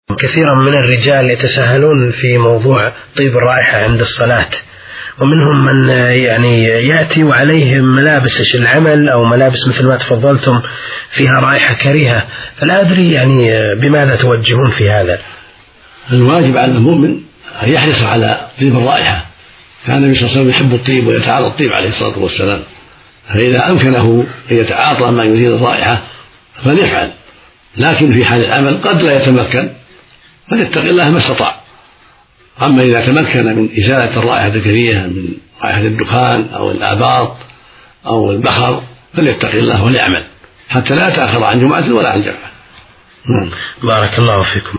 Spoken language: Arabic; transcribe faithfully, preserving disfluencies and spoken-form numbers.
كثيرا من الرجال يتساهلون في موضوع طيب الرائحة عند الصلاة، ومنهم من يعني يأتي وعليه ملابس العمل أو ملابس مثل ما تفضلتم فيها رائحة كريهة، فلا أدري يعني بماذا توجهون في هذا. الواجب على المؤمن أن يحرص على طيب الرائحة، كان النبي صلى الله عليه وسلم يحب الطيب ويتعاطى الطيب عليه الصلاة والسلام، فإذا أمكنه أن يتعاطى ما يزيل الرائحة فليفعل، لكن في حال العمل قد لا يتمكن فليتق الله ما استطاع. أما إذا تمكن من إزالة الرائحة الكريهة من رائحة الدخان أو الآباط أو البخر فليتق الله وليعمل حتى لا يتأخر عن جمعة ولا عن جمعة. بارك الله فيكم.